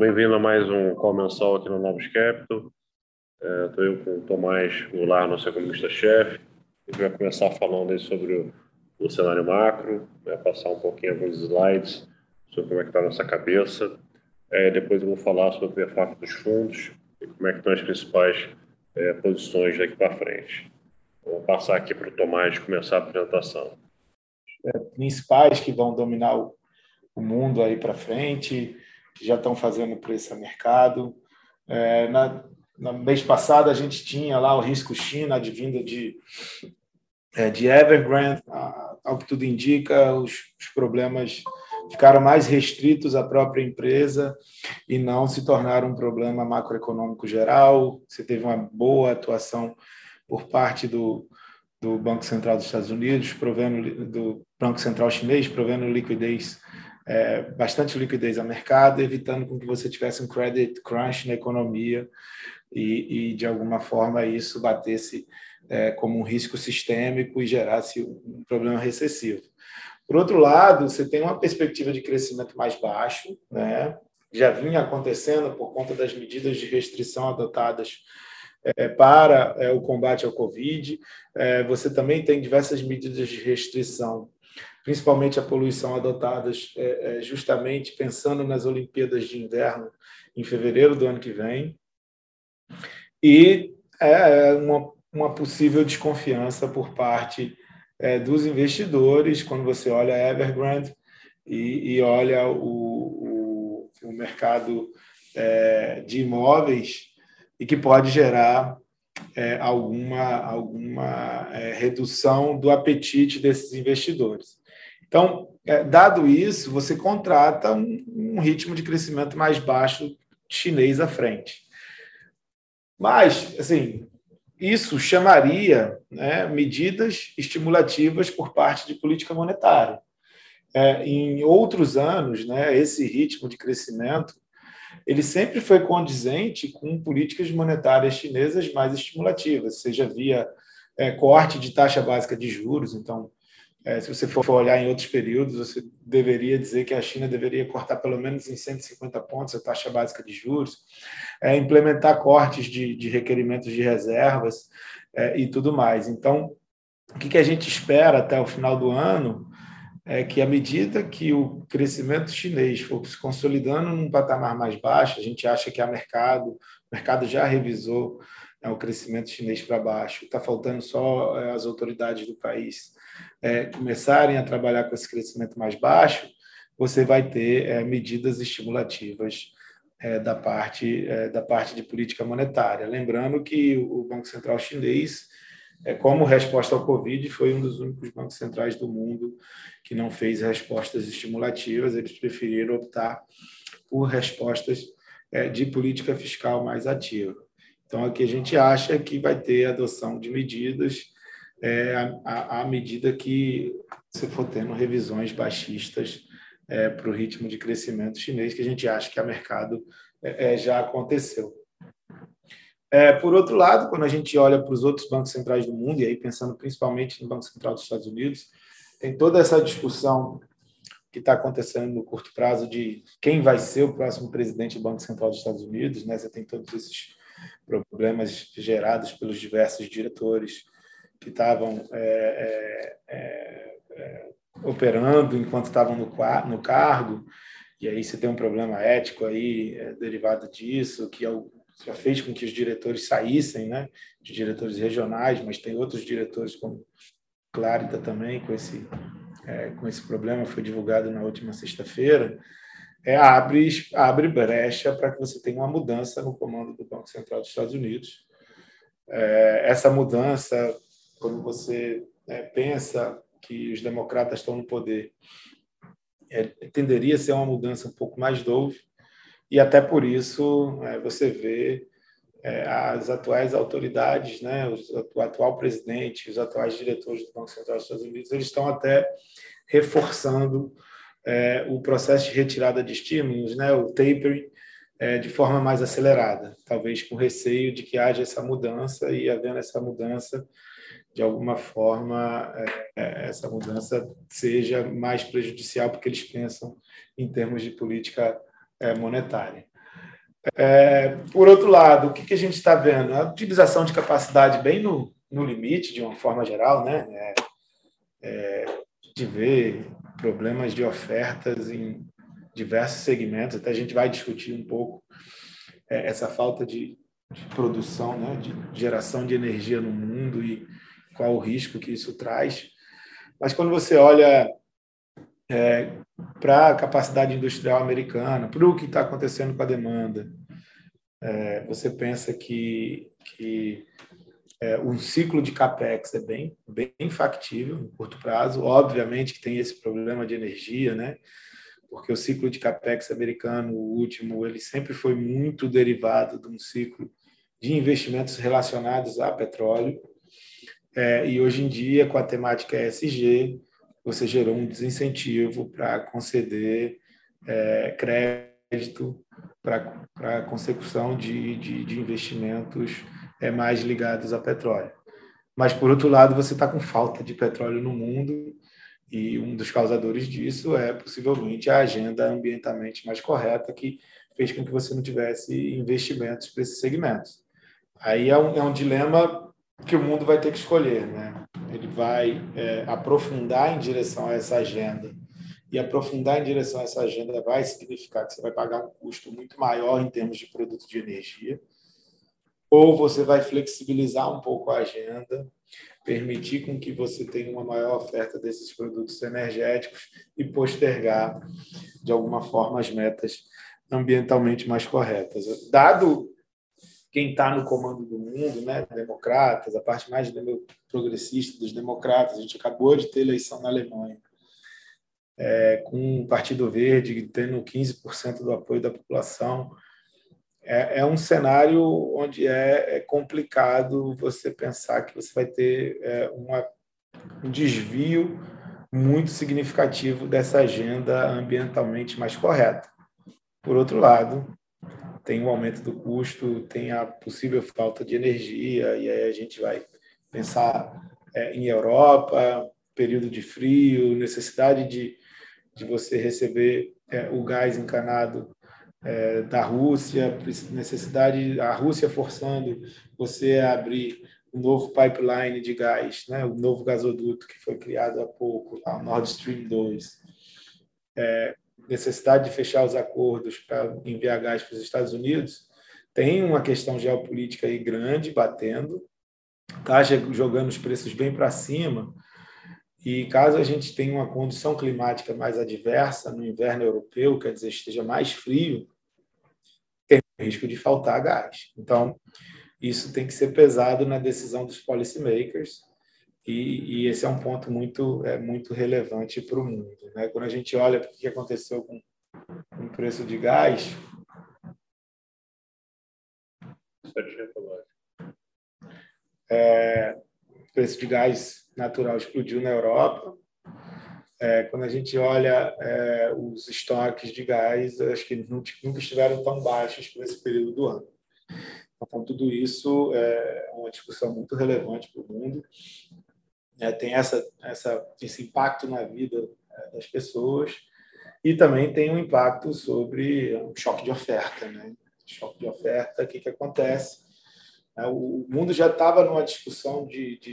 bem-vindo a mais um call mensal aqui no Novos Capital. Estou eu com o Tomás Goulart, nosso economista-chefe. A gente vai começar falando aí sobre o cenário macro, vai passar um pouquinho alguns slides sobre como é que está a nossa cabeça. Depois eu vou falar sobre o performance dos fundos e como é que estão as principais posições daqui para frente. Vou passar aqui para o Tomás começar a apresentação. Principais que vão dominar o mundo aí para frente, que já estão fazendo preço a mercado. No mês passado, a gente tinha lá o risco China, advindo de Evergrande. Ao que tudo indica, os problemas ficaram mais restritos à própria empresa e não se tornaram um problema macroeconômico geral. Você teve uma boa atuação por parte do Banco Central dos Estados Unidos, do Banco Central chinês, provendo liquidez, bastante liquidez ao mercado, evitando com que você tivesse um credit crunch na economia e de alguma forma, isso batesse como um risco sistêmico e gerasse um problema recessivo. Por outro lado, você tem uma perspectiva de crescimento mais baixo, né? Já vinha acontecendo por conta das medidas de restrição adotadas para o combate ao Covid. Você também tem diversas medidas de restrição, principalmente a poluição, adotadas justamente pensando nas Olimpíadas de Inverno em fevereiro do ano que vem. E uma possível desconfiança por parte dos investidores quando você olha a Evergrande e olha o mercado de imóveis, e que pode gerar alguma redução do apetite desses investidores. Então, dado isso, você contrata um ritmo de crescimento mais baixo chinês à frente. Mas, assim, isso chamaria medidas estimulativas por parte de política monetária. Em outros anos, esse ritmo de crescimento ele sempre foi condizente com políticas monetárias chinesas mais estimulativas, seja via corte de taxa básica de juros. Então, se você for olhar em outros períodos, você deveria dizer que a China deveria cortar pelo menos em 150 pontos a taxa básica de juros, implementar cortes de requerimentos de reservas e tudo mais. Então, o que a gente espera até o final do ano é que, à medida que o crescimento chinês for se consolidando num patamar mais baixo, a gente acha que o mercado já revisou o crescimento chinês para baixo, está faltando só as autoridades do país começarem a trabalhar com esse crescimento mais baixo, você vai ter medidas estimulativas da parte de política monetária. Lembrando que o Banco Central chinês, como resposta ao Covid, foi um dos únicos bancos centrais do mundo que não fez respostas estimulativas. Eles preferiram optar por respostas de política fiscal mais ativa. Então, aqui a gente acha que vai ter adoção de medidas à medida que você for tendo revisões baixistas para o ritmo de crescimento chinês, que a gente acha que o mercado já aconteceu. Por outro lado, quando a gente olha para os outros bancos centrais do mundo, e aí pensando principalmente no Banco Central dos Estados Unidos, tem toda essa discussão que está acontecendo no curto prazo de quem vai ser o próximo presidente do Banco Central dos Estados Unidos. Você tem todos esses problemas gerados pelos diversos diretores que estavam operando enquanto estavam no cargo, e aí você tem um problema ético aí derivado disso, que já fez com que os diretores saíssem, de diretores regionais, mas tem outros diretores como Clarita também com esse problema, foi divulgado na última sexta-feira. Abre brecha para que você tenha uma mudança no comando do Banco Central dos Estados Unidos. Essa mudança, quando você pensa que os democratas estão no poder, tenderia a ser uma mudança um pouco mais dove, e até por isso você vê as atuais autoridades, o atual presidente, os atuais diretores do Banco Central dos Estados Unidos, eles estão até reforçando o processo de retirada de estímulos, o tapering, de forma mais acelerada, talvez com receio de que haja essa mudança, e havendo essa mudança, de alguma forma, essa mudança seja mais prejudicial, porque eles pensam em termos de política monetária. Por outro lado, o que a gente está vendo? A utilização de capacidade bem no limite, de uma forma geral, né? De ver problemas de ofertas em diversos segmentos, até a gente vai discutir um pouco essa falta de produção, né? De geração de energia no mundo e qual o risco que isso traz. Mas quando você olha para a capacidade industrial americana, para o que está acontecendo com a demanda, você pensa que um ciclo de capex é bem factível no curto prazo. Obviamente que tem esse problema de energia, né? Porque o ciclo de capex americano, o último, ele sempre foi muito derivado de um ciclo de investimentos relacionados a petróleo. E hoje em dia, com a temática ESG, você gerou um desincentivo para conceder crédito para a consecução de investimentos mais ligados a petróleo. Mas, por outro lado, você está com falta de petróleo no mundo e um dos causadores disso é possivelmente a agenda ambientalmente mais correta que fez com que você não tivesse investimentos para esses segmentos. Aí é um dilema que o mundo vai ter que escolher, né? Ele vai aprofundar em direção a essa agenda, e aprofundar em direção a essa agenda vai significar que você vai pagar um custo muito maior em termos de produto de energia, ou você vai flexibilizar um pouco a agenda, permitir com que você tenha uma maior oferta desses produtos energéticos e postergar, de alguma forma, as metas ambientalmente mais corretas. Dado quem está no comando do mundo, né, democratas, a parte mais progressista dos democratas, a gente acabou de ter eleição na Alemanha, com o Partido Verde tendo 15% do apoio da população. É um cenário onde é complicado você pensar que você vai ter um desvio muito significativo dessa agenda ambientalmente mais correta. Por outro lado, tem o aumento do custo, tem a possível falta de energia, e aí a gente vai pensar em Europa, período de frio, necessidade de você receber o gás encanado da Rússia, necessidade, a Rússia forçando você a abrir um novo pipeline de gás, né? O novo gasoduto que foi criado há pouco, o Nord Stream 2. Necessidade de fechar os acordos para enviar gás para os Estados Unidos, tem uma questão geopolítica aí grande batendo, está jogando os preços bem para cima, e caso a gente tenha uma condição climática mais adversa no inverno europeu, quer dizer, esteja mais frio, tem o risco de faltar gás. Então, isso tem que ser pesado na decisão dos policymakers, e esse é um ponto muito relevante para o mundo, né? Quando a gente olha o que aconteceu com o preço de gás, o preço de gás natural explodiu na Europa. Quando a gente olha os estoques de gás, acho que nunca estiveram tão baixos por esse período do ano. Então, tudo isso é uma discussão muito relevante para o mundo. Tem esse impacto na vida das pessoas e também tem um impacto sobre o choque de oferta, né? Choque de oferta, o que acontece? O mundo já estava numa discussão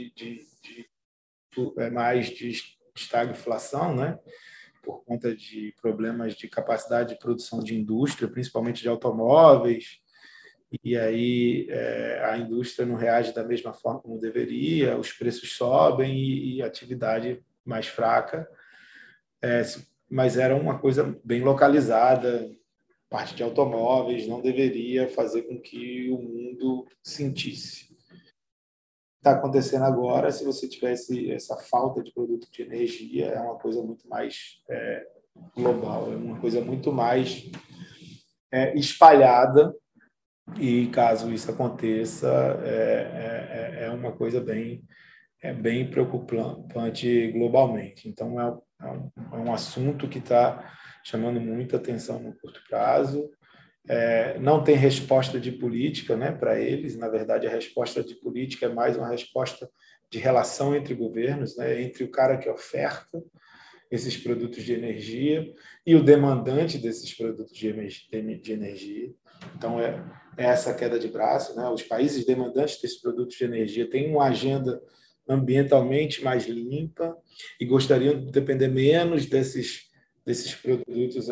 mais de estagflação, né? Por conta de problemas de capacidade de produção de indústria, principalmente de automóveis, e aí a indústria não reage da mesma forma como deveria, os preços sobem e a atividade mais fraca, mas era uma coisa bem localizada, parte de automóveis, não deveria fazer com que o mundo sentisse. Está acontecendo agora, se você tivesse essa falta de produto de energia, é uma coisa muito mais global, é uma coisa muito mais espalhada, e caso isso aconteça, é uma coisa bem preocupante globalmente. Então, é um assunto que está chamando muita atenção no curto prazo. Não tem resposta de política, né, para eles. Na verdade, a resposta de política é mais uma resposta de relação entre governos, né, entre o cara que oferta esses produtos de energia e o demandante desses produtos de energia. Então, é essa queda de braço, né? Os países demandantes desses produtos de energia têm uma agenda ambientalmente mais limpa e gostariam de depender menos desses produtos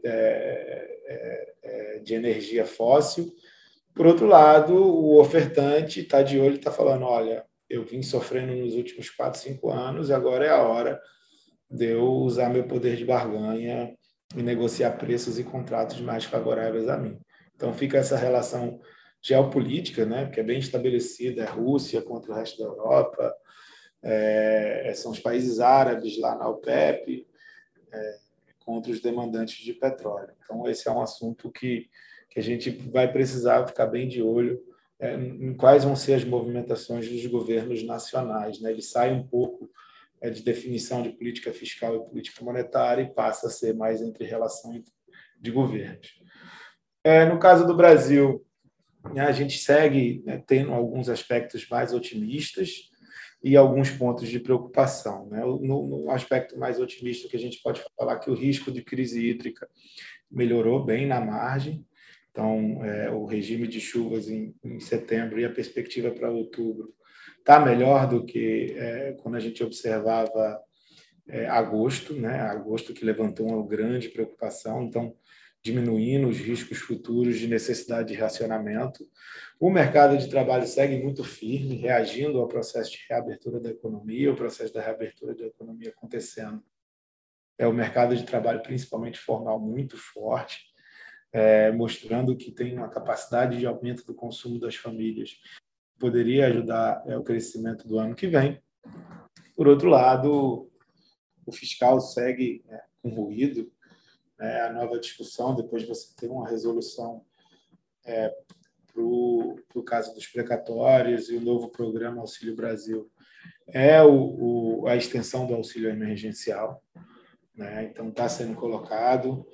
de energia fóssil. Por outro lado, o ofertante está de olho e está falando, olha, eu vim sofrendo nos últimos 4, 5 anos, agora é a hora de eu usar meu poder de barganha e negociar preços e contratos mais favoráveis a mim. Então, fica essa relação geopolítica, né, que é bem estabelecida, é Rússia contra o resto da Europa, são os países árabes lá na OPEP, contra os demandantes de petróleo. Então, esse é um assunto que a gente vai precisar ficar bem de olho em quais vão ser as movimentações dos governos nacionais, né? Ele sai um pouco de definição de política fiscal e política monetária e passa a ser mais entre relação de governos. No caso do Brasil, a gente segue tendo alguns aspectos mais otimistas e alguns pontos de preocupação. No aspecto mais otimista, que a gente pode falar que o risco de crise hídrica melhorou bem na margem. Então, o regime de chuvas em setembro e a perspectiva para outubro está melhor do que quando a gente observava agosto, né? Agosto que levantou uma grande preocupação. Então, diminuindo os riscos futuros de necessidade de racionamento. O mercado de trabalho segue muito firme, reagindo ao processo de reabertura da economia, o processo da reabertura da economia acontecendo. O mercado de trabalho, principalmente formal, muito forte, mostrando que tem uma capacidade de aumento do consumo das famílias, poderia ajudar o crescimento do ano que vem. Por outro lado, o fiscal segue com ruído, a nova discussão, depois de você ter uma resolução para o caso dos precatórios e o novo programa Auxílio Brasil, a extensão do auxílio emergencial. Então, está sendo colocado.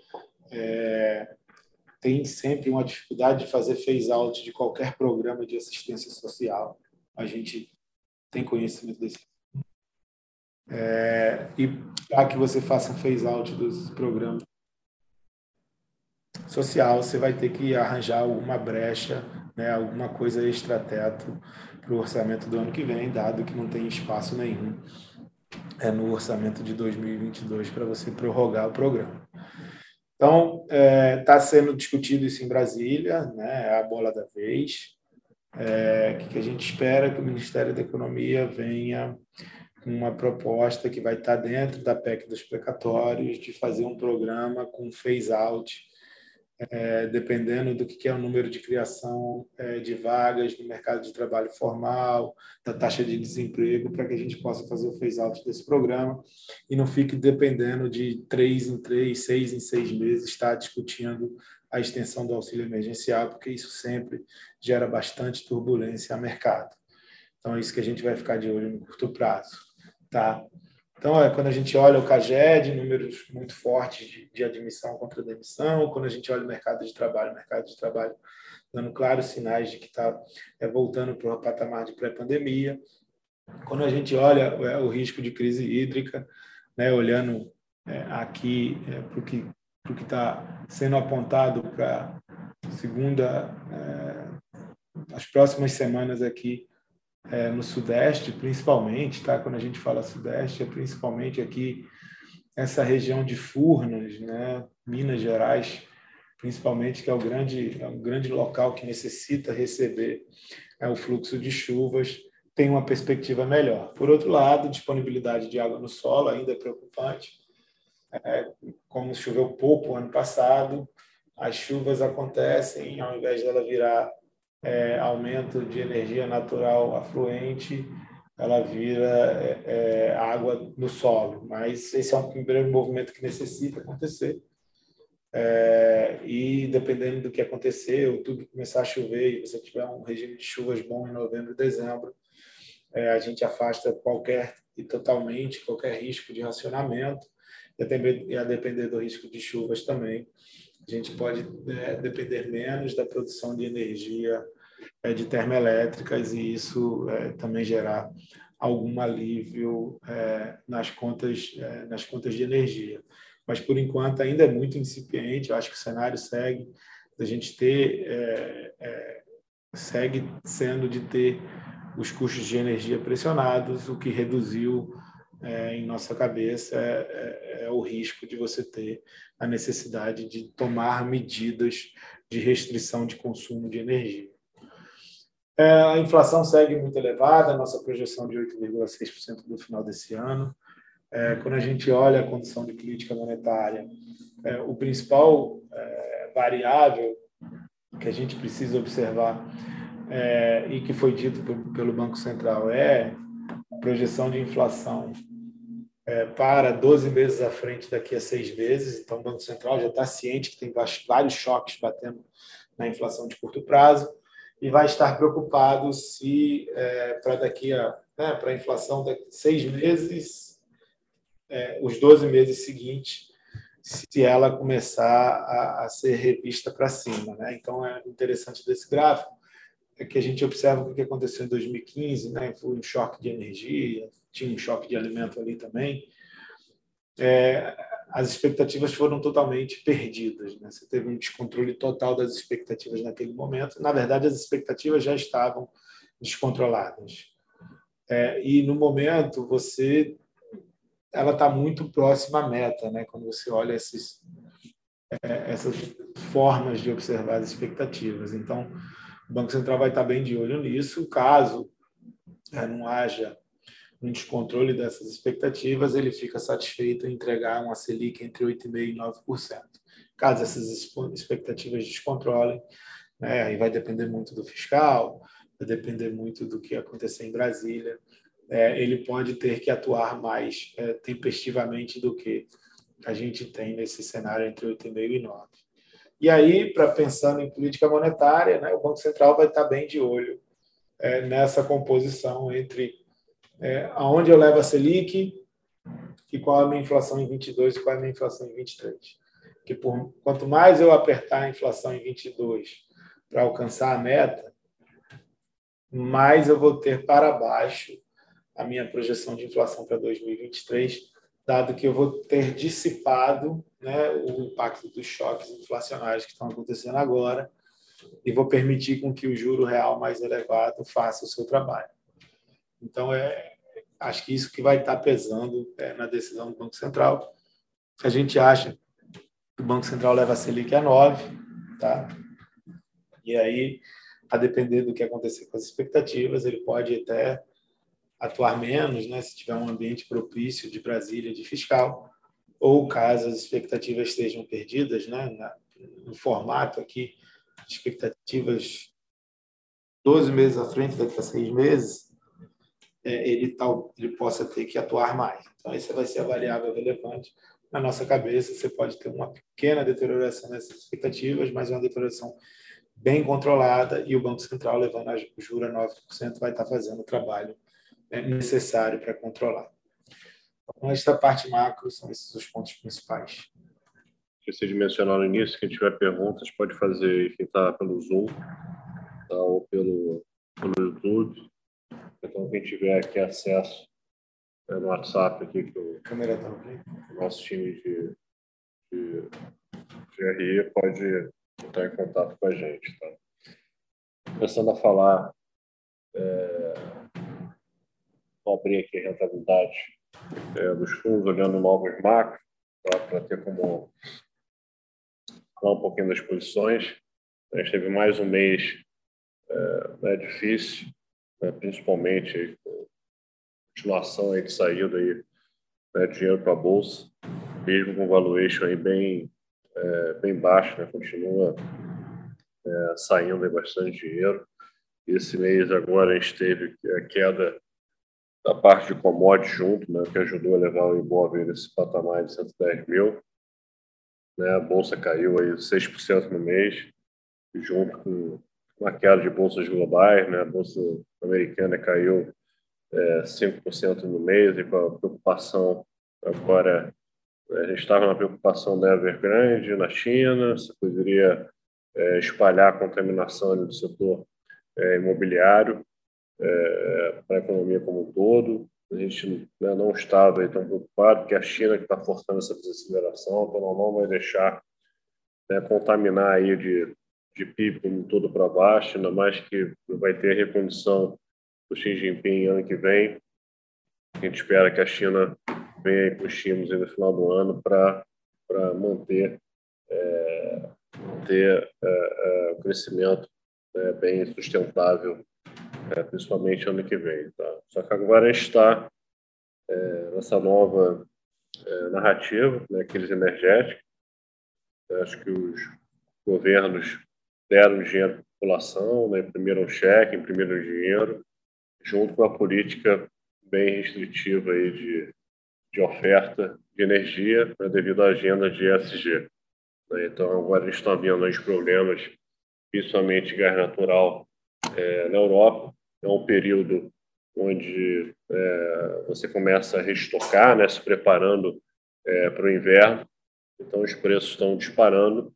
Tem sempre uma dificuldade de fazer phase-out de qualquer programa de assistência social. A gente tem conhecimento desse. E para que você faça um phase-out dos programas social, você vai ter que arranjar alguma brecha, alguma coisa extrateto para o orçamento do ano que vem, dado que não tem espaço nenhum no orçamento de 2022 para você prorrogar o programa. Então, está sendo discutido isso em Brasília, é a bola da vez. Que a gente espera que o Ministério da Economia venha com uma proposta que vai estar dentro da PEC dos precatórios, de fazer um programa com phase-out, dependendo do que é o número de criação de vagas no mercado de trabalho formal, da taxa de desemprego, para que a gente possa fazer o phase-out desse programa e não fique dependendo de 3 em 3, 6 em 6 meses estar discutindo a extensão do auxílio emergencial, porque isso sempre gera bastante turbulência ao mercado. Então, é isso que a gente vai ficar de olho no curto prazo. Tá? Então, quando a gente olha o CAGED, números muito fortes de admissão contra demissão, quando a gente olha o mercado de trabalho dando claros sinais de que está voltando para o patamar de pré-pandemia. Quando a gente olha o risco de crise hídrica, olhando aqui para o que está sendo apontado para as próximas semanas aqui, no Sudeste, principalmente, tá? Quando a gente fala Sudeste, é principalmente aqui essa região de Furnas, Minas Gerais, principalmente, que é um grande local que necessita receber o fluxo de chuvas, tem uma perspectiva melhor. Por outro lado, disponibilidade de água no solo ainda é preocupante. Como choveu pouco ano passado, as chuvas acontecem, ao invés dela virar aumento de energia natural afluente, ela vira água no solo. Mas esse é um primeiro movimento que necessita acontecer. E dependendo do que acontecer, outubro começar a chover e você tiver um regime de chuvas bom em novembro e dezembro, a gente afasta totalmente qualquer risco de racionamento, e a depender do risco de chuvas também. A gente pode depender menos da produção de energia de termoelétricas e isso também gerar algum alívio nas contas de energia. Mas, por enquanto, ainda é muito incipiente. Eu acho que o cenário segue a gente segue sendo de ter os custos de energia pressionados, o que reduziu em nossa cabeça o risco de você ter a necessidade de tomar medidas de restrição de consumo de energia. A inflação segue muito elevada, a nossa projeção de 8,6% no final desse ano. Quando a gente olha a condição de política monetária, o principal variável que a gente precisa observar e que foi dito pelo Banco Central é a projeção de inflação para 12 meses à frente daqui a 6 meses. Então, o Banco Central já está ciente que tem vários choques batendo na inflação de curto prazo e vai estar preocupado se para a inflação daqui a 6 meses, os 12 meses seguintes, se ela começar a ser revista para cima, né? Então, é interessante desse gráfico é que a gente observa o que aconteceu em 2015, né? Foi um choque de energia, tinha um choque de alimento ali também. As expectativas foram totalmente perdidas, né? Você teve um descontrole total das expectativas naquele momento. Na verdade, as expectativas já estavam descontroladas. E, no momento, ela está muito próxima à meta, né? Quando você olha essas formas de observar as expectativas. Então, o Banco Central vai estar bem de olho nisso. Caso não haja um descontrole dessas expectativas, ele fica satisfeito em entregar uma Selic entre 8,5% e 9%. Caso essas expectativas descontrolem, né, aí vai depender muito do fiscal, vai depender muito do que acontecer em Brasília, ele pode ter que atuar mais tempestivamente do que a gente tem nesse cenário entre 8,5% e 9%. E aí, pensando em política monetária, né, o Banco Central vai estar bem de olho nessa composição entre aonde eu levo a Selic e qual é a minha inflação em 22 e qual é a minha inflação em 23. Porque quanto mais eu apertar a inflação em 22 para alcançar a meta, mais eu vou ter para baixo a minha projeção de inflação para 2023, dado que eu vou ter dissipado, né, o impacto dos choques inflacionários que estão acontecendo agora e vou permitir com que o juro real mais elevado faça o seu trabalho. Então, acho que isso que vai estar pesando na decisão do Banco Central. A gente acha que o Banco Central leva a Selic a 9%, tá? E aí, a depender do que acontecer com as expectativas, ele pode até atuar menos, né, se tiver um ambiente propício de Brasília, de fiscal, ou caso as expectativas estejam perdidas, né, no formato aqui, expectativas 12 meses à frente, daqui a 6 meses, ele possa ter que atuar mais. Então, essa vai ser a variável relevante. Na nossa cabeça, você pode ter uma pequena deterioração nessas expectativas, mas uma deterioração bem controlada, e o Banco Central, levando a juros a 9%, vai estar fazendo o trabalho necessário para controlar. Então, esta parte macro são esses os pontos principais. Esqueci de mencionar no início, quem tiver perguntas pode fazer, quem está pelo Zoom, tá, ou pelo YouTube. Então, quem tiver aqui acesso no WhatsApp, aqui, que o nosso time de GRI pode entrar em contato com a gente. Tá? Começando a falar, vou abrir aqui a rentabilidade dos fundos, olhando novos macros, tá? Para ter como falar um pouquinho das posições. A gente teve mais um mês difícil, principalmente com continuação aí de saída aí, de dinheiro para a bolsa, mesmo com valuation aí bem baixo, né? Continua saindo aí bastante dinheiro. Esse mês agora a gente teve a queda da parte de commodities junto, né, que ajudou a levar o Ibov nesse patamar de 110 mil. Né? A bolsa caiu aí 6% no mês, junto com uma queda de bolsas globais. Né? A bolsa americana caiu 5% no mês, e com a preocupação agora, a gente estava na preocupação da Evergrande na China, se poderia espalhar a contaminação do setor imobiliário. para a economia como um todo. A gente, né, não estava tão preocupado, porque a China que está forçando essa desaceleração, então não vai deixar, né, contaminar aí de PIB como um todo para baixo, ainda mais que vai ter a recondução do Xi Jinping ano que vem. A gente espera que a China venha aí com estímulos no final do ano para manter o crescimento, bem sustentável, principalmente ano que vem. Tá? Só que agora a gente está nessa nova narrativa, né, crise energética. Eu acho que os governos deram dinheiro para a população, né, imprimiram cheque, imprimiram dinheiro, junto com a política bem restritiva aí de oferta de energia, né, devido à agenda de ESG. Né? Então, agora eles estão vendo os problemas, principalmente gás natural, na Europa. É um período onde você começa a reestocar, né, se preparando para o inverno. Então, os preços estão disparando.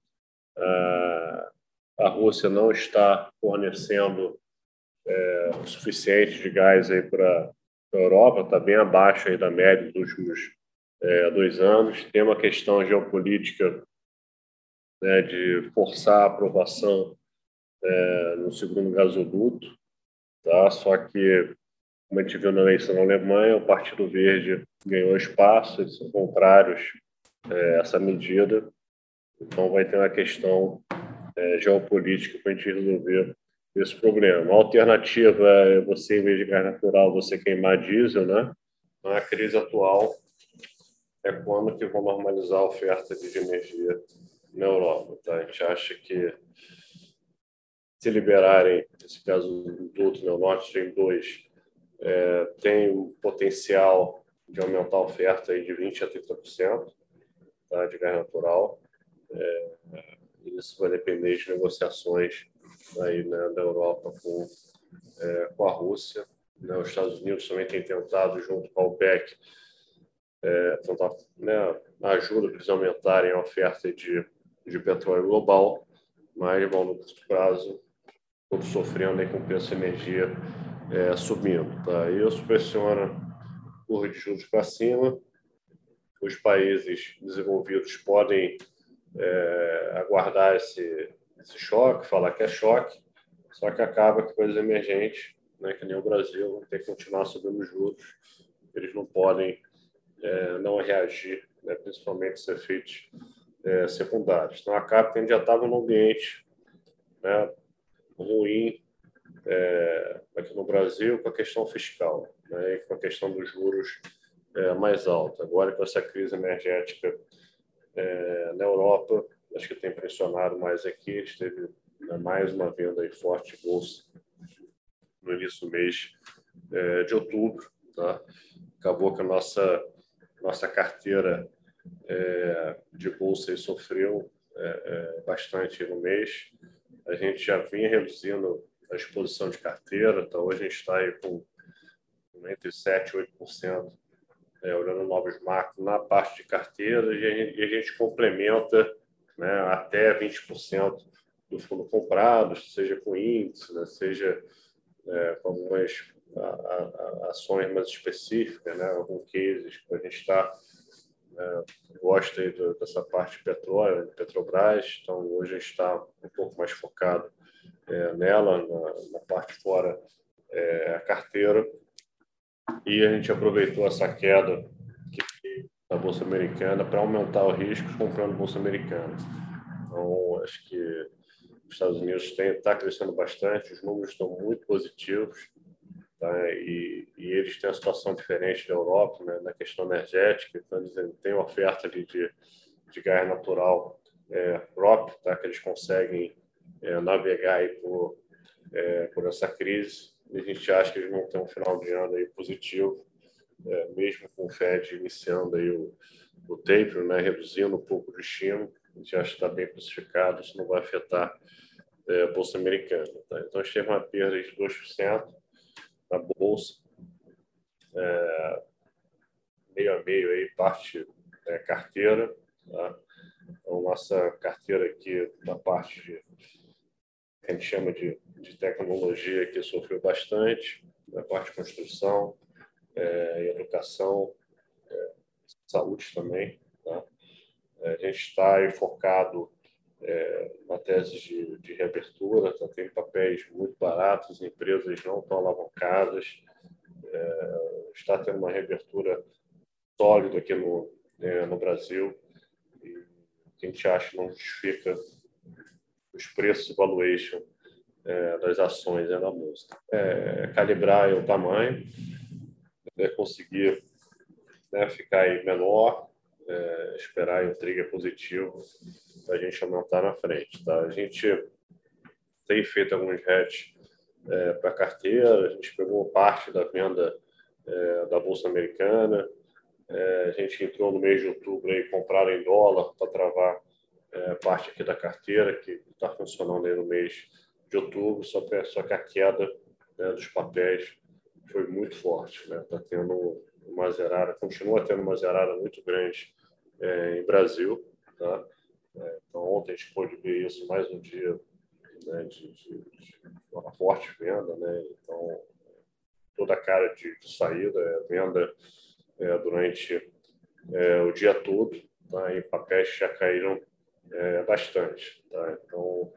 A Rússia não está fornecendo o suficiente de gás aí para a Europa, está bem abaixo aí da média dos últimos 2 anos. Tem uma questão geopolítica, né, de forçar a aprovação no segundo gasoduto, tá? Só que, como a gente viu na eleição na Alemanha, o Partido Verde ganhou espaço, eles são contrários a essa medida. Então, vai ter uma questão geopolítica para a gente resolver esse problema. A alternativa é você, em vez de gás natural, você queimar diesel, né? Então, a crise atual é quando que vão normalizar a oferta de energia na Europa. Tá? A gente acha que, se liberarem esse gasoduto, né, o Nord Stream 2, tem um potencial de aumentar a oferta aí de 20% a 30%, tá, de gás natural. Isso vai depender de negociações aí, né, da Europa com a Rússia. Né? Os Estados Unidos também têm tentado, junto com a OPEC, tentar, né, ajuda para eles aumentarem a oferta de petróleo global, mas vão, no curto prazo, todos sofrendo aí com o preço da energia subindo. Tá? E isso pressiona curva de juros para cima. Os países desenvolvidos podem aguardar esse choque, falar que é choque, só que acaba que coisas emergentes, né, que nem o Brasil, vão ter que continuar subindo os juros. Eles não podem não reagir, né, principalmente os efeitos secundários. Então, a CAPEM já estava num ambiente, né, ruim aqui no Brasil com a questão fiscal, né, e com a questão dos juros mais alta. Agora, com essa crise energética na Europa, acho que tem pressionado mais aqui. Teve, né, mais uma venda aí forte de bolsa no início do mês de outubro. Tá? Acabou que a nossa carteira de bolsa aí sofreu bastante no mês. A gente já vinha reduzindo a exposição de carteira, então hoje a gente está aí com entre 7% e 8%, olhando novos marcos na parte de carteira, e a gente complementa, né, até 20% do fundo comprado, seja com índice, né, seja com algumas ações mais específicas, né, alguns cases que a gente gosta aí dessa parte de petróleo, de Petrobras. Então, hoje a gente está um pouco mais focado nela, na parte fora a carteira. E a gente aproveitou essa queda da Bolsa Americana para aumentar o risco comprando Bolsa Americana. Então, acho que os Estados Unidos está crescendo bastante, os números estão muito positivos, tá? E eles têm uma situação diferente da Europa, né, na questão energética. Então, eles têm uma oferta de gás natural próprio, tá? Que eles conseguem navegar aí por essa crise. E a gente acha que eles vão ter um final de ano aí positivo, mesmo com o Fed iniciando aí o taper, né, reduzindo um pouco do estímulo. A gente acha que está bem precificado, isso não vai afetar a Bolsa Americana. Tá? Então, a gente teve uma perda de 2% na Bolsa, meio a meio, aí, parte carteira. Tá? Então, nossa carteira aqui, na parte que a gente chama de tecnologia, que sofreu bastante. na parte de construção, educação, saúde também. Tá? A gente está aí focado na tese de reabertura, tá? Tem papéis muito baratos, empresas não estão alavancadas, está tendo uma reabertura sólida aqui no Brasil, e o que a gente acha que não justifica os preços e valuation das ações da música. Calibrar o tamanho, conseguir ficar aí menor, esperar aí um trigger positivo para a gente aumentar na frente. Tá? A gente tem feito alguns hedges para a carteira, a gente pegou parte da venda da Bolsa Americana, a gente entrou no mês de outubro e compraram em dólar para travar parte aqui da carteira, que está funcionando aí no mês de outubro, só que a queda dos papéis foi muito forte. Está tendo uma zerada, continua tendo uma zerada muito grande em Brasil. Tá? Então, ontem a gente pôde ver isso mais um dia de uma forte venda. Então, toda a cara de saída, venda durante o dia todo. Tá? E papéis já caíram bastante. Tá? Então,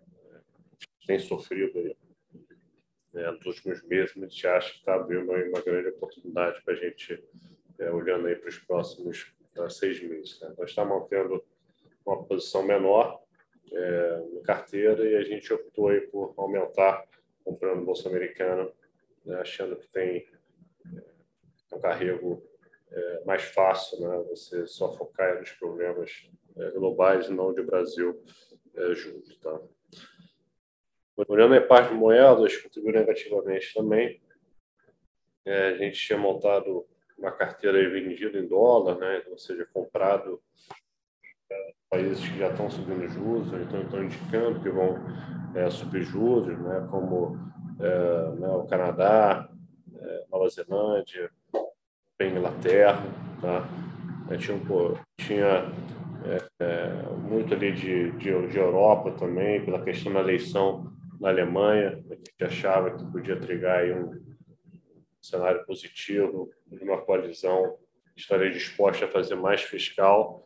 tem sofrido aí nos últimos meses, mas a gente acha que está abrindo aí uma grande oportunidade para a gente, olhando aí para os próximos 6 meses. Né? Nós estamos mantendo uma posição menor na carteira e a gente optou aí por aumentar comprando Bolsa Americana, achando que tem um carrego mais fácil, né? Você só focar nos problemas globais e não de Brasil junto. Tá? Olhando a parte de moedas, contribuiu negativamente também. A gente tinha montado uma carteira vendida em dólar, né? Ou seja, comprado países que já estão subindo juros, então estão indicando que vão subir juros, né? Como o Canadá, Nova Zelândia, a Inglaterra. Tá? Tinha muito ali de Europa também, pela questão da eleição na Alemanha, que a gente achava que podia trigar aí um cenário positivo, de uma coalizão estaria disposta a fazer mais fiscal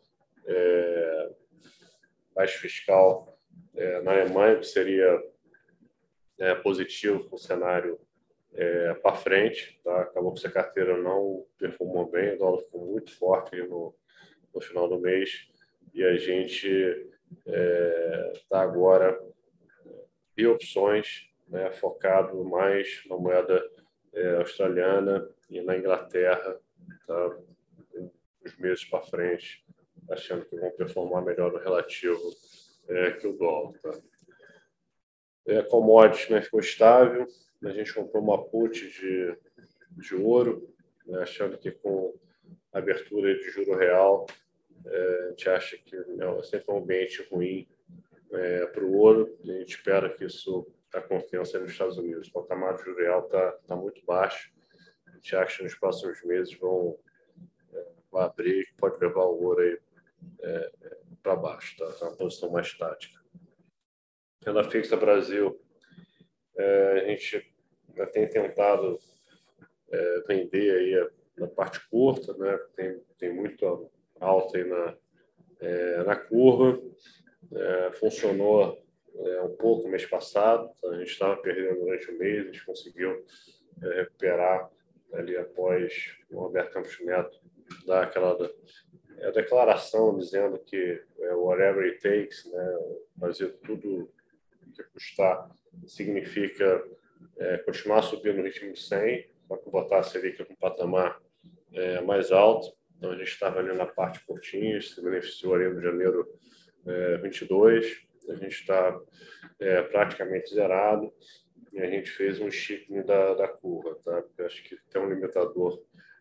na Alemanha, que seria positivo para o cenário para frente. Tá? Acabou que essa carteira não performou bem, o dólar ficou muito forte no final do mês, e a gente está agora em opções, focado mais na moeda australiana e na Inglaterra, tá? Os meses para frente, achando que vão performar melhor no relativo que o dólar. Tá? Commodities, ficou estável, a gente comprou uma put de ouro, achando que com a abertura de juro real, a gente acha que é sempre um ambiente ruim para o ouro, e a gente espera que isso aconteça nos Estados Unidos. O patamar de juro real está muito baixo, a gente acha que nos próximos meses vai abrir e pode levar o ouro aí para baixo, tá? Uma posição mais tática. Renda fixa Brasil, a gente tem tentado vender aí na parte curta, né? Tem muito alta aí na curva. Funcionou um pouco no mês passado, então a gente estava perdendo durante o mês, a gente conseguiu recuperar ali após o Roberto Campos Neto dar aquela declaração dizendo que whatever it takes, né, fazer tudo que custar, significa continuar subindo no ritmo de 100, só que botar a Selic com um patamar mais alto. Então a gente estava ali na parte curtinha, se beneficiou ali no janeiro 22, a gente está praticamente zerado e a gente fez um steepening da curva, tá? Porque acho que tem um limitador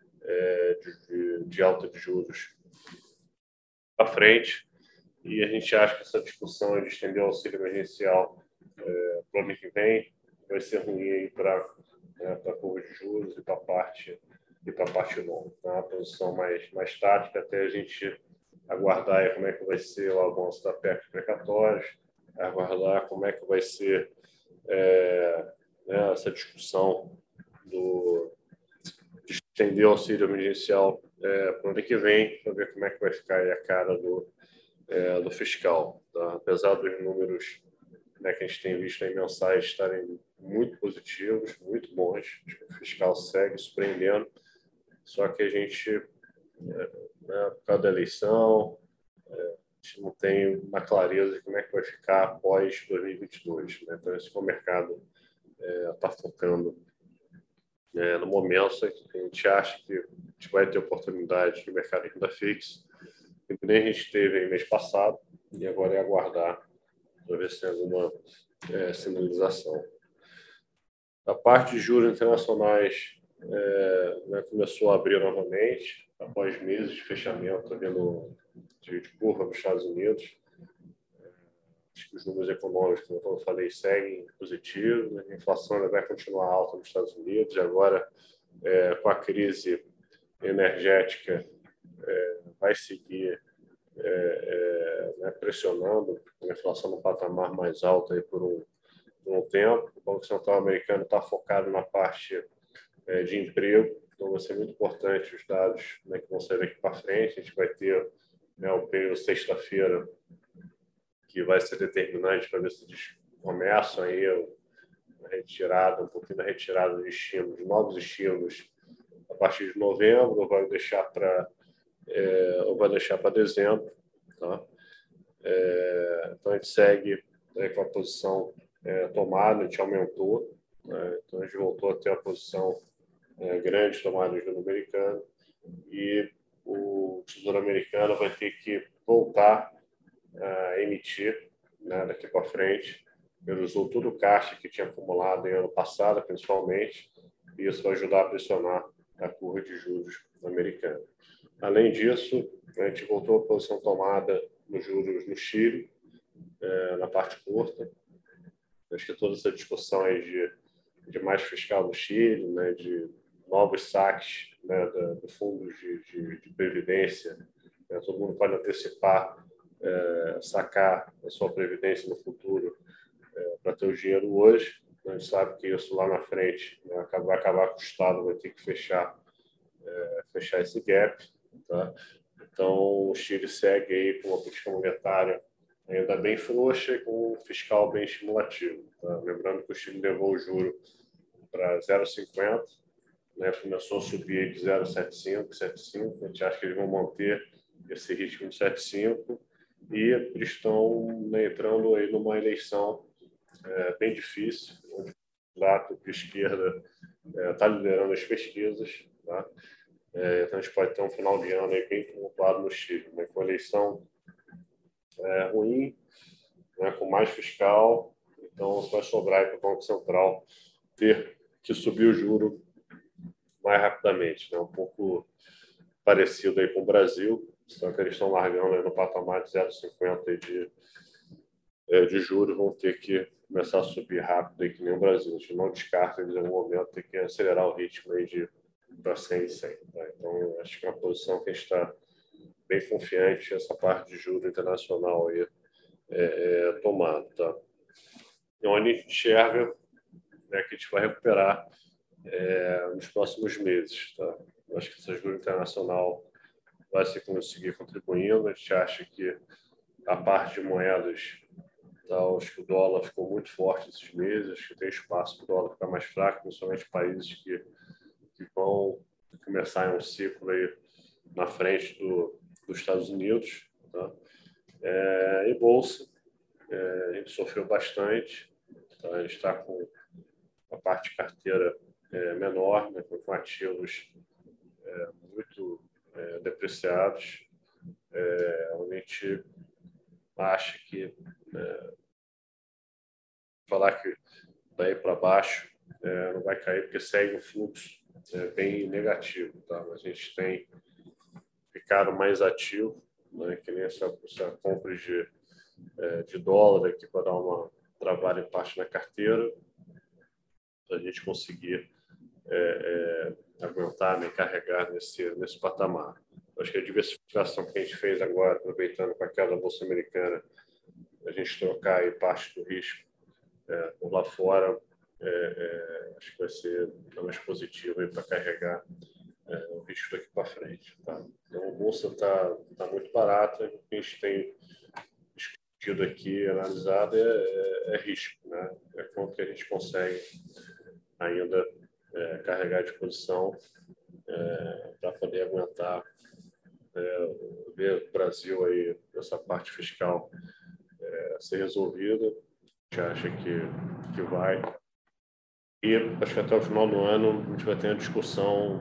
de alta de juros à frente, e a gente acha que essa discussão de estender o auxílio emergencial para o ano que vem vai ser ruim para a curva de juros e para a parte longa. Tá? A posição mais tática até a gente aguardar como é que vai ser o avanço da PEC precatórios, aguardar como é que vai ser essa discussão de estender o auxílio emergencial para o ano que vem, para ver como é que vai ficar aí a cara do fiscal. Tá? Apesar dos números, né, que a gente tem visto aí mensais estarem muito positivos, muito bons, o fiscal segue surpreendendo, só que a gente, né, por causa da eleição, a gente não tem uma clareza de como é que vai ficar após 2022. Né? Então, esse que o mercado está focando no momento. A gente acha que a gente vai ter oportunidade no mercado de renda fixa, que nem a gente teve mês passado, e agora é aguardar para ver se tem alguma sinalização. A parte de juros internacionais né, começou a abrir novamente, após meses de fechamento ali de curva nos Estados Unidos. Acho que os números econômicos, como eu falei, seguem positivos. Né? A inflação vai continuar alta nos Estados Unidos. E agora, com a crise energética, vai seguir né, pressionando a inflação no patamar mais alto aí por um tempo. O Banco Central americano está focado na parte de emprego, então vai ser muito importante os dados, né, que vão sair daqui para frente. A gente vai ter, né, o período sexta-feira, que vai ser determinante para ver se eles começam aí um pouquinho da retirada de estímulos, novos estímulos a partir de novembro, ou vai deixar para dezembro. Tá? Então a gente segue, né, com a posição tomada, a gente aumentou, né? Então a gente voltou a ter a posição grande tomada de juros americano, e o Tesouro Americano vai ter que voltar a emitir, né, daqui para frente. Ele usou todo o caixa que tinha acumulado em ano passado, principalmente, e isso vai ajudar a pressionar a curva de juros americana. Além disso, a gente voltou à posição tomada nos juros no Chile, na parte curta. Acho que toda essa discussão aí de mais fiscal no Chile, né, de novos saques, né, do fundo de previdência, né, todo mundo pode antecipar, sacar a sua previdência no futuro para ter o dinheiro hoje. A gente sabe que isso lá na frente, né, vai acabar com o Estado, vai ter que fechar esse gap. Tá? Então, o Chile segue aí com uma política monetária ainda bem frouxa e com um fiscal bem estimulativo. Tá? Lembrando que o Chile levou o juro para 0,50, né? Começou a subir de 0,75, 7,5. A gente acha que eles vão manter esse ritmo de 7,5, e eles estão, né, entrando aí numa eleição bem difícil, onde o candidato de esquerda está liderando as pesquisas. Tá? Então a gente pode ter um final de ano aí bem tumultuado no Chile, né? Com a eleição ruim, né? Com mais fiscal, então vai sobrar para o Banco Central ter que subir o juro mais rapidamente, né? Um pouco parecido aí com o Brasil, só que eles estão largando aí no patamar de 0,50 de juros, vão ter que começar a subir rápido aí, que nem o Brasil. A gente não descarta eles em algum momento ter que acelerar o ritmo aí para 100 e 100. Tá? Então, acho que é uma posição que a gente está bem confiante, essa parte de juros internacional aí tomada. Tá? Então, a gente enxerga, né, que a gente vai recuperar nos próximos meses. Tá? Eu acho que essa juros internacional vai se conseguir contribuindo. A gente acha que a parte de moedas, tá, acho que o dólar ficou muito forte esses meses, acho que tem espaço para o dólar ficar mais fraco, principalmente países que vão começar em um ciclo aí na frente dos Estados Unidos. Tá? E bolsa, a gente sofreu bastante. Tá? A gente está com a parte de carteira menor, né, com ativos muito depreciados. A gente acha que falar que daí para baixo não vai cair, porque segue um fluxo bem negativo. Tá? Mas a gente tem ficado mais ativo, né, que nem essa compra de dólar aqui para dar uma travada em parte na carteira, para a gente conseguir aguentar, né, carregar nesse patamar. Acho que a diversificação que a gente fez agora, aproveitando com a queda da Bolsa Americana, a gente trocar aí parte do risco por lá fora, acho que vai ser mais positivo para carregar o risco daqui para frente. Tá? Então, a bolsa está muito barata. O que a gente tem discutido aqui, analisado, é risco, né? É quanto que a gente consegue ainda carregar de posição para poder aguentar, ver o Brasil aí, essa parte fiscal ser resolvida. A gente acha que vai. E acho que até o final do ano a gente vai ter uma discussão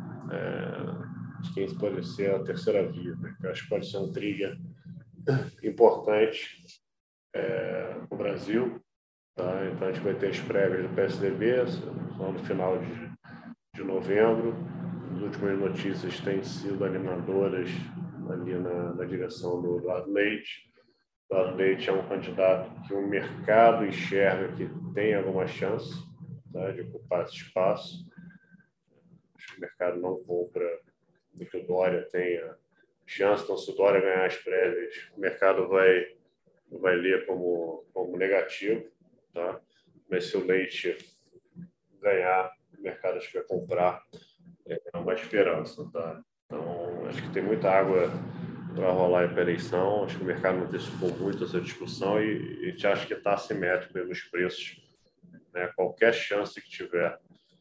de quem pode ser a terceira via, né? Que eu acho que pode ser um trigger importante no Brasil. Tá? Então a gente vai ter as prévias do PSDB só no final de novembro. As últimas notícias têm sido animadoras ali na direção do Eduardo Leite. O Eduardo Leite é um candidato que o mercado enxerga que tem alguma chance, tá, de ocupar esse espaço. Acho que o mercado não compra que o Dória tenha chance. Então, se o Dória ganhar as prévias, o mercado vai ler como negativo. Tá? Mas se o Leite ganhar, o mercado acho que vai comprar uma esperança. Tá? Então, acho que tem muita água para rolar para a eleição. Acho que o mercado não antecipou muito essa discussão e a gente acha que está assimétrico nos preços. Né? Qualquer chance que tiver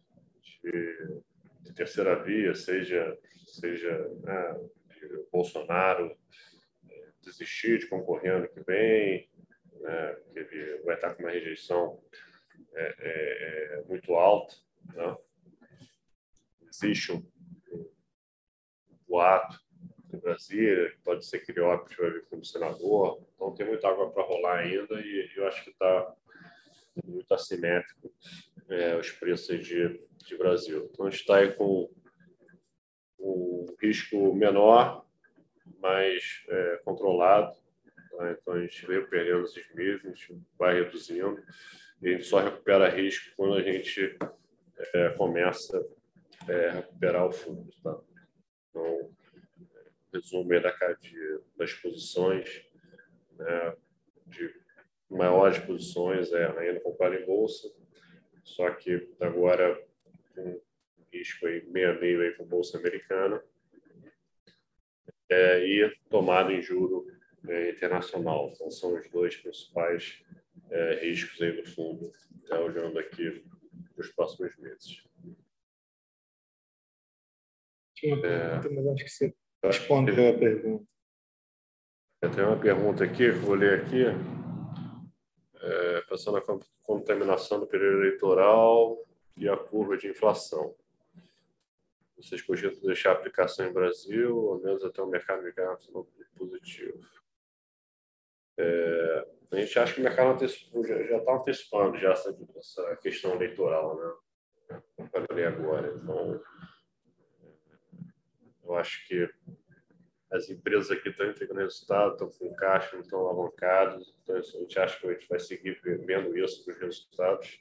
de terceira via, seja né, de Bolsonaro desistir de concorrer ano que vem, né, porque ele vai estar com uma rejeição muito alta. Né? Existe um boato em Brasília, que pode ser que Criópolis vai vir como senador, então tem muita água para rolar ainda e eu acho que está muito assimétrico os preços de Brasil. Então a gente está aí com um risco menor, mais controlado. Tá? Então a gente veio perdendo esses meses, a gente vai reduzindo e a gente só recupera risco quando a gente começa a recuperar o fundo. Tá? Então, resumo das posições, né, de maiores posições ainda comprar em bolsa, só que agora com risco aí meio a meio aí com bolsa americana e tomada em juro internacional. Então são os dois principais riscos aí do fundo, olhando aqui nos próximos meses. Tinha uma pergunta, mas acho que você respondeu a pergunta. Tem uma pergunta aqui que eu vou ler aqui. Passando a contaminação do período eleitoral e a curva de inflação. Vocês cogitam deixar a aplicação em Brasil, ou menos até o mercado internacional positivo? A gente acha que o mercado já está antecipando já essa questão eleitoral, né? Como eu falei agora. Então, eu acho que as empresas aqui estão entregando resultado, estão com caixa, não estão alavancadas. Então, a gente acha que a gente vai seguir vendo isso nos resultados.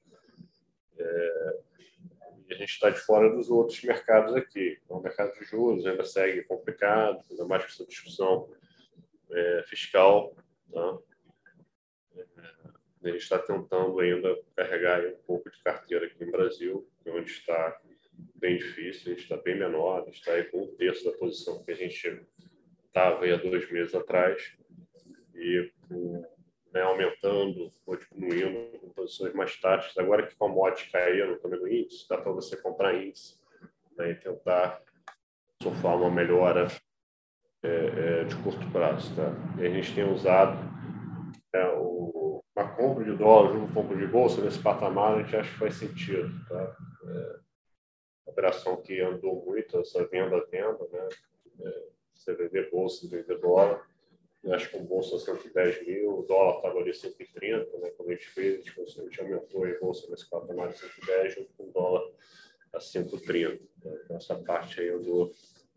E a gente está de fora dos outros mercados aqui. Então, o mercado de juros ainda segue complicado, ainda mais com essa discussão fiscal. Tá? A gente está tentando ainda carregar um pouco de carteira aqui no Brasil, onde está bem difícil, a gente está bem menor, a gente está aí com um terço da posição que a gente estava há 2 meses atrás, e aumentando ou diminuindo com posições mais táticas. Agora que commodities caíram também no índice, dá para você comprar índice, né, e tentar surfar uma melhora de curto prazo. Tá? E a gente tem usado uma compra de dólar junto com compra de bolsa nesse patamar, a gente acha que faz sentido. Tá? Operação que andou muito, essa venda-venda, né? Você vender bolsa, vender dólar. Eu acho que com bolsa 110 mil, o dólar estava ali 130, né? Quando a gente fez, a gente aumentou a bolsa nesse patamar de 110, junto com o dólar a 5,30. Né? Então, essa parte aí andou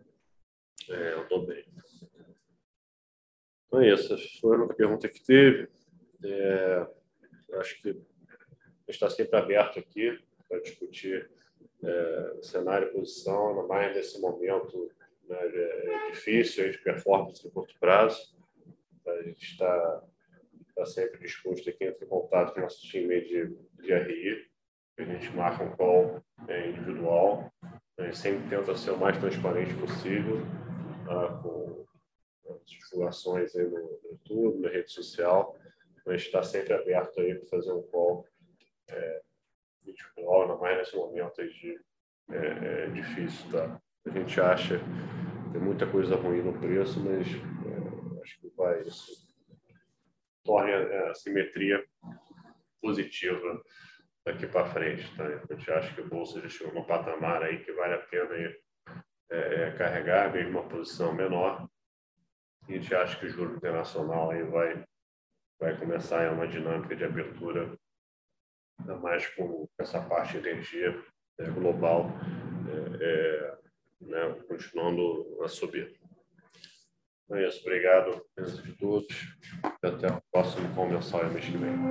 bem. Então é isso. Foi uma pergunta que teve. Eu acho que a gente está sempre aberto aqui para discutir cenário e posição, ainda mais nesse momento, né, difícil de performance de curto prazo. A gente está sempre disposto aqui a entrar em contato com o nosso time de RI a gente marca um call individual. A gente sempre tenta ser o mais transparente possível, com as divulgações aí no YouTube, na rede social. A gente está sempre aberto aí para fazer um call individual, ainda mais nesse momento aí difícil, tá? A gente acha que tem muita coisa ruim no preço, mas acho que isso torna a simetria positiva daqui para frente, tá? A gente acha que o bolsa já chegou num patamar aí que vale a pena aí, carregar mesmo uma posição menor. E a gente acha que o juro internacional aí vai começar uma dinâmica de abertura, ainda mais com essa parte de energia global, né, continuando a subir. Então é isso, obrigado a todos. Até o próximo call mensal mês que vem.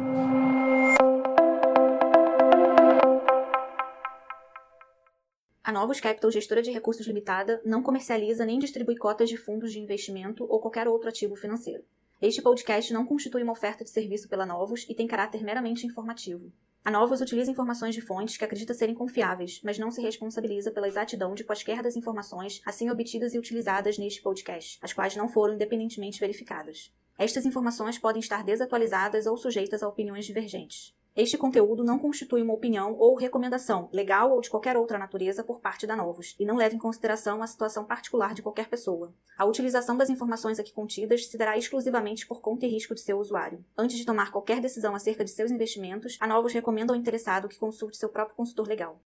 A Novos Capital, gestora de recursos limitada, não comercializa nem distribui cotas de fundos de investimento ou qualquer outro ativo financeiro. Este podcast não constitui uma oferta de serviço pela Novos e tem caráter meramente informativo. A Novos utiliza informações de fontes que acredita serem confiáveis, mas não se responsabiliza pela exatidão de quaisquer das informações assim obtidas e utilizadas neste podcast, as quais não foram independentemente verificadas. Estas informações podem estar desatualizadas ou sujeitas a opiniões divergentes. Este conteúdo não constitui uma opinião ou recomendação, legal ou de qualquer outra natureza, por parte da Novos, e não leva em consideração a situação particular de qualquer pessoa. A utilização das informações aqui contidas se dará exclusivamente por conta e risco de seu usuário. Antes de tomar qualquer decisão acerca de seus investimentos, a Novos recomenda ao interessado que consulte seu próprio consultor legal.